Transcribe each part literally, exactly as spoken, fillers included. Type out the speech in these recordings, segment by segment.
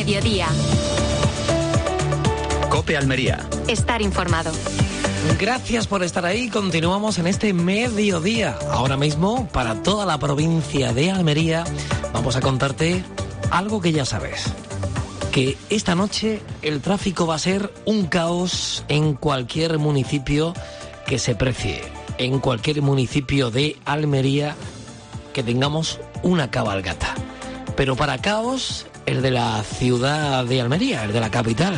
Mediodía. COPE Almería. Estar informado. Gracias por estar ahí. Continuamos en este mediodía. Ahora mismo, para toda la provincia de Almería, vamos a contarte algo que ya sabes. Que esta noche el tráfico va a ser un caos en cualquier municipio que se precie. En cualquier municipio de Almería que tengamos una cabalgata. Pero para caos, el de la ciudad de Almería, el de la capital.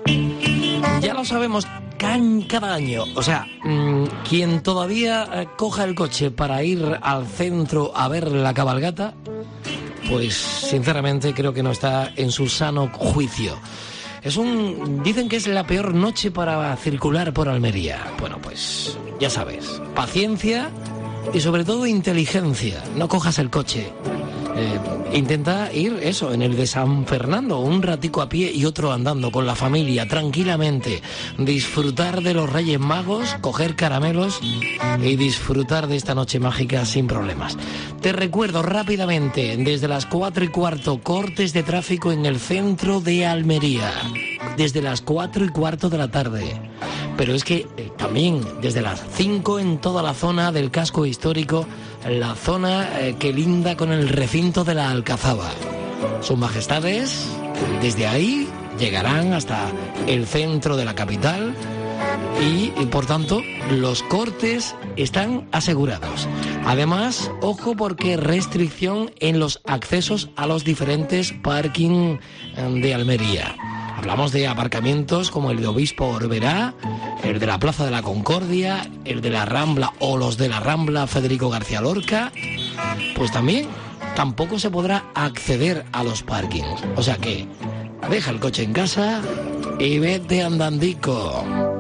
Ya lo sabemos cada año. O sea, mmm, quien todavía eh, coja el coche para ir al centro a ver la cabalgata, pues sinceramente creo que no está en su sano juicio. Es un... Dicen que es la peor noche para circular por Almería. Bueno, pues ya sabes, paciencia y sobre todo inteligencia. No cojas el coche. Eh, intenta ir, eso, en el de San Fernando, un ratico a pie y otro andando con la familia, tranquilamente. Disfrutar de los Reyes Magos, coger caramelos y disfrutar de esta noche mágica sin problemas. Te recuerdo rápidamente, desde las cuatro y cuarto, cortes de tráfico en el centro de Almería. Desde las cuatro y cuarto de la tarde. Pero es que eh, también desde las cinco en toda la zona del casco histórico, la zona eh, que linda con el recinto de la Alcazaba. Sus majestades, desde ahí, llegarán hasta el centro de la capital y, y por tanto, los cortes están asegurados. Además, ojo porque restricción en los accesos a los diferentes parking de Almería. Hablamos de aparcamientos como el de Obispo Orberá, el de la Plaza de la Concordia, el de la Rambla o los de la Rambla Federico García Lorca. Pues también tampoco se podrá acceder a los parkings. O sea que deja el coche en casa y vete andandico.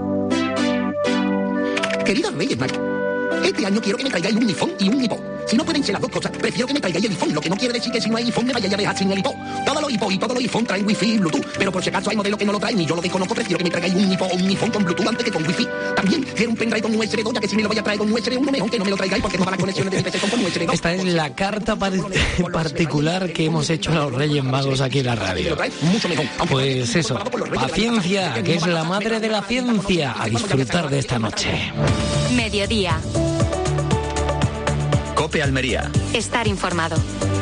Queridos Reyes Magos, este año quiero que me traigáis un iPhone y un iPod. Si no pueden ser las dos cosas, prefiero que me traigáis el iPhone, lo que no quiere decir que si no hay iPhone me vayáis a dejar sin el iPod. Todos los iPod y todos los iPhone traen Wi-Fi y Bluetooth, pero por si acaso hay modelos que no lo traen y yo lo desconozco, prefiero que me traigáis un iPod o un iPhone con Bluetooth antes que con Wi-Fi. También quiero un pendrive con U S B dos, ya que si me lo voy a traer con U S B uno, mejor que no me lo traigáis porque todas las conexiones de mi P C son con U S B dos. Esta es la carta par- particular que hemos hecho a los Reyes Magos aquí en la radio. Pues eso, paciencia, que es la madre de la ciencia, a disfrutar de esta noche. Mediodía. COPE Almería. Estar informado.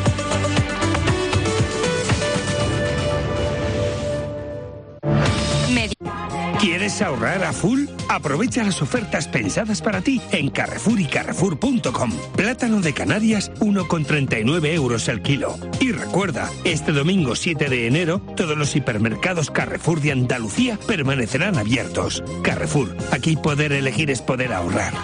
Medi- ¿Quieres ahorrar a full? Aprovecha las ofertas pensadas para ti en Carrefour y Carrefour punto com. Plátano de Canarias, uno con treinta y nueve euros el kilo. Y recuerda, este domingo siete de enero, todos los hipermercados Carrefour de Andalucía permanecerán abiertos. Carrefour, aquí poder elegir es poder ahorrar.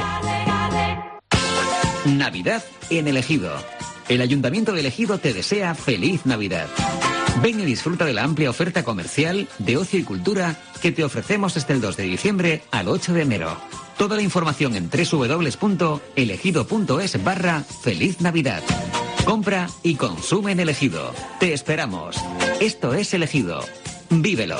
Navidad en El Ejido. El Ayuntamiento de El Ejido te desea feliz Navidad. Ven y disfruta de la amplia oferta comercial, de ocio y cultura que te ofrecemos desde el dos de diciembre al ocho de enero. Toda la información en doble u doble u doble u punto elegido punto es barra feliz Navidad. Compra y consume en El Ejido. Te esperamos. Esto es El Ejido. Vívelo.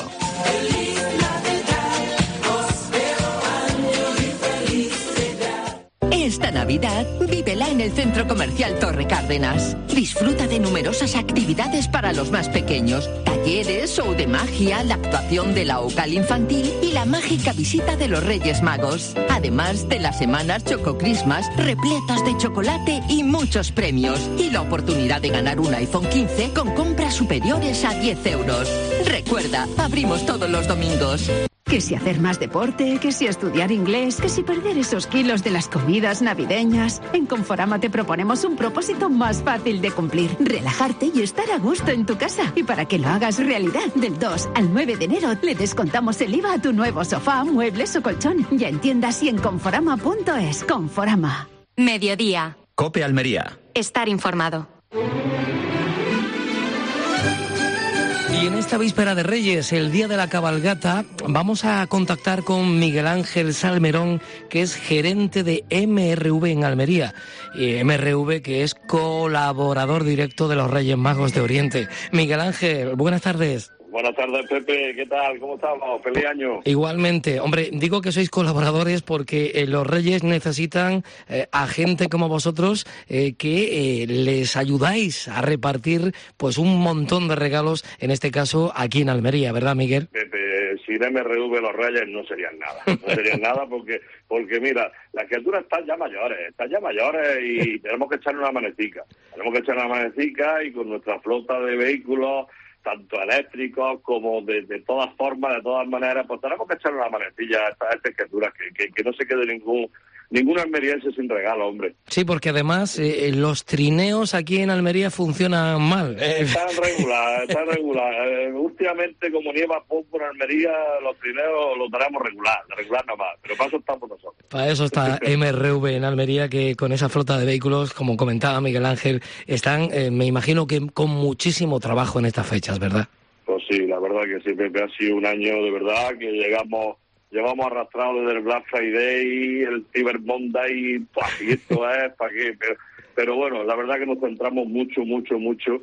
Esta Navidad, vívela en el Centro Comercial Torre Cárdenas. Disfruta de numerosas actividades para los más pequeños, talleres, show de magia, la actuación de la Ocal Infantil y la mágica visita de los Reyes Magos. Además de las semanas Choco Christmas, repletas de chocolate y muchos premios. Y la oportunidad de ganar un iPhone quince con compras superiores a diez euros. Recuerda, abrimos todos los domingos. Que si hacer más deporte, que si estudiar inglés, que si perder esos kilos de las comidas navideñas. En Conforama te proponemos un propósito más fácil de cumplir. Relajarte y estar a gusto en tu casa. Y para que lo hagas realidad, del dos al nueve de enero le descontamos el I V A a tu nuevo sofá, muebles o colchón. Ya en tiendas y en conforama punto es. Conforama. Mediodía. COPE Almería. Estar informado. Y en esta víspera de Reyes, el día de la cabalgata, vamos a contactar con Miguel Ángel Salmerón, que es gerente de M R V en Almería. Y M R V, que es colaborador directo de los Reyes Magos de Oriente. Miguel Ángel, buenas tardes. Buenas tardes, Pepe. ¿Qué tal? ¿Cómo estamos? ¡Feliz año! Igualmente. Hombre, digo que sois colaboradores porque eh, los Reyes necesitan eh, a gente como vosotros eh, que eh, les ayudáis a repartir pues un montón de regalos, en este caso aquí en Almería, ¿verdad, Miguel? Pepe, sin M R V los Reyes no serían nada. No serían nada porque, porque mira, las criaturas están ya mayores, están ya mayores y tenemos que echarle una manecica. Tenemos que echarle una manecica y con nuestra flota de vehículos, tanto eléctricos como de, de todas formas, de todas maneras, pues tenemos que echarle una manecilla a estas, a estas criaturas, que, que, que no se quede ningún ningún almeriense sin regalo, hombre. Sí, porque además eh, los trineos aquí en Almería funcionan mal. Eh, están regular, están regular. Eh, últimamente, como nieva poco en Almería, los trineos los tenemos regular, regular nada más, pero para eso estamos nosotros. Para eso está M R V en Almería, que con esa flota de vehículos, como comentaba Miguel Ángel, están, eh, me imagino que con muchísimo trabajo en estas fechas, ¿verdad? Pues sí, la verdad que sí, Pepe, ha sido un año de verdad que llegamos... Llevamos arrastrado desde el Black Friday, el Cyber Monday, pues, y esto es, ¿para qué? Pero, pero bueno, la verdad que nos centramos mucho, mucho, mucho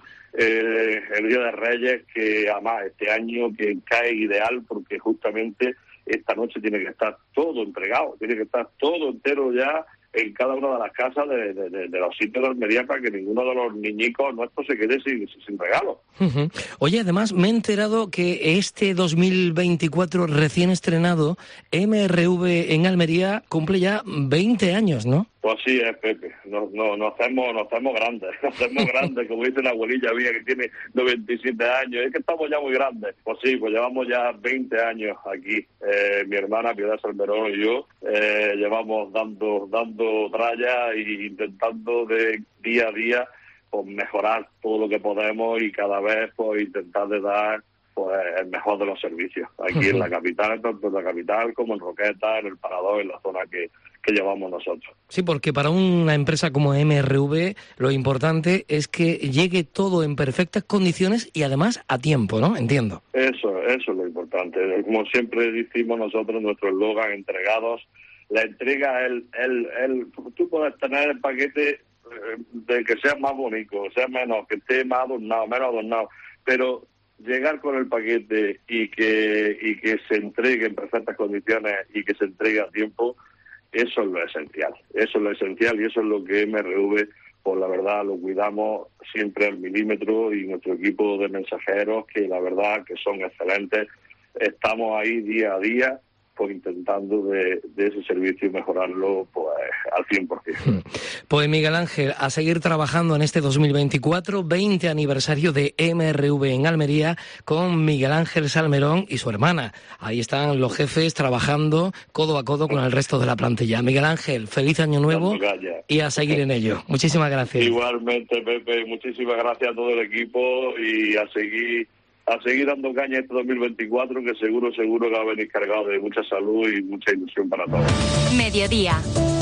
eh, el Día de Reyes, que además este año que cae ideal porque justamente esta noche tiene que estar todo entregado, tiene que estar todo entero ya en cada una de las casas de, de, de, de los sitios de Almería para que ninguno de los niñicos nuestros se quede sin, sin regalo. Uh-huh. Oye, además me he enterado que este dos mil veinticuatro recién estrenado, M R V en Almería cumple ya veinte años, ¿no? Pues sí es, Pepe, nos, nos, nos, hacemos, nos hacemos grandes, nos hacemos grandes, como dice la abuelilla mía que tiene noventa y siete años, es que estamos ya muy grandes. Pues sí, pues llevamos ya veinte años aquí, eh, mi hermana Piedad Salmerón y yo, eh, llevamos dando dando tralla e intentando de día a día pues mejorar todo lo que podemos y cada vez pues intentar de dar pues el mejor de los servicios aquí uh-huh. en la capital, tanto en la capital como en Roqueta, en el Parador, en la zona que, que llevamos nosotros. Sí, porque para una empresa como M R V lo importante es que llegue todo en perfectas condiciones y además a tiempo, ¿no? Entiendo. Eso, eso es lo importante. Como siempre decimos nosotros, nuestro eslogan, entregados, la entrega, el, el, el, tú puedes tener el paquete eh, de que sea más bonito, sea menos, que esté más adornado, menos adornado, pero llegar con el paquete y que y que se entregue en perfectas condiciones y que se entregue a tiempo, eso es lo esencial, eso es lo esencial y eso es lo que M R V, pues la verdad lo cuidamos siempre al milímetro y nuestro equipo de mensajeros, que la verdad que son excelentes, estamos ahí día a día pues intentando de, de ese servicio mejorarlo pues al cien por ciento. Pues Miguel Ángel, a seguir trabajando en este dos mil veinticuatro, veinte aniversario de M R V en Almería, con Miguel Ángel Salmerón y su hermana. Ahí están los jefes trabajando codo a codo con el resto de la plantilla. Miguel Ángel, feliz año nuevo y a seguir en ello. Muchísimas gracias. Igualmente, Pepe, muchísimas gracias a todo el equipo y a seguir a seguir dando caña este dos mil veinticuatro, que seguro, seguro que va a venir cargado de mucha salud y mucha ilusión para todos. Mediodía.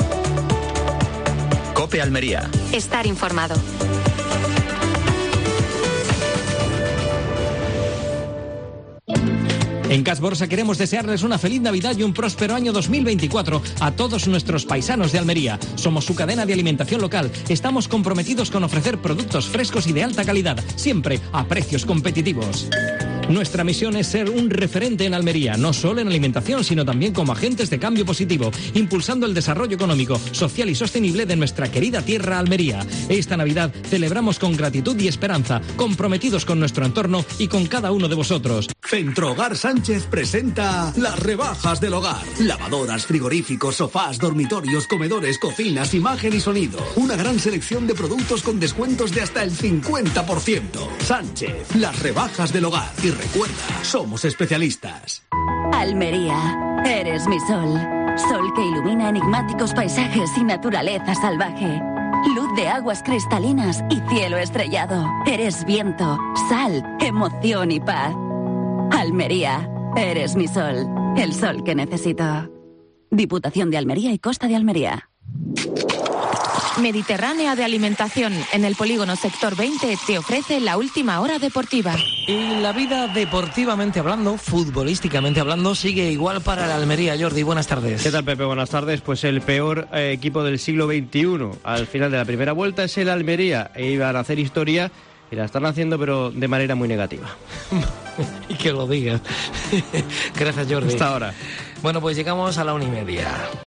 COPE Almería. Estar informado. En Cash Borsa queremos desearles una feliz Navidad y un próspero año dos mil veinticuatro a todos nuestros paisanos de Almería. Somos su cadena de alimentación local. Estamos comprometidos con ofrecer productos frescos y de alta calidad, siempre a precios competitivos. Nuestra misión es ser un referente en Almería, no solo en alimentación, sino también como agentes de cambio positivo, impulsando el desarrollo económico, social y sostenible de nuestra querida tierra Almería. Esta Navidad celebramos con gratitud y esperanza, comprometidos con nuestro entorno y con cada uno de vosotros. Centrohogar Sánchez presenta las rebajas del hogar. Lavadoras, frigoríficos, sofás, dormitorios, comedores, cocinas, imagen y sonido. Una gran selección de productos con descuentos de hasta el cincuenta por ciento. Sánchez, las rebajas del hogar. Y recuerda, somos especialistas. Almería, eres mi sol. Sol que ilumina enigmáticos paisajes y naturaleza salvaje. Luz de aguas cristalinas y cielo estrellado. Eres viento, sal, emoción y paz. Almería, eres mi sol. El sol que necesito. Diputación de Almería y Costa de Almería. Mediterránea de Alimentación, en el polígono Sector veinte, te ofrece la última hora deportiva. Y la vida deportivamente hablando, futbolísticamente hablando, sigue igual para la Almería. Jordi, buenas tardes. ¿Qué tal, Pepe? Buenas tardes. Pues el peor eh, equipo del siglo veintiuno al final de la primera vuelta es el Almería. E iban a hacer historia Y la están haciendo, pero de manera muy negativa. Y que lo digas. Gracias, Jordi. Hasta ahora. Bueno, pues llegamos a la una y media.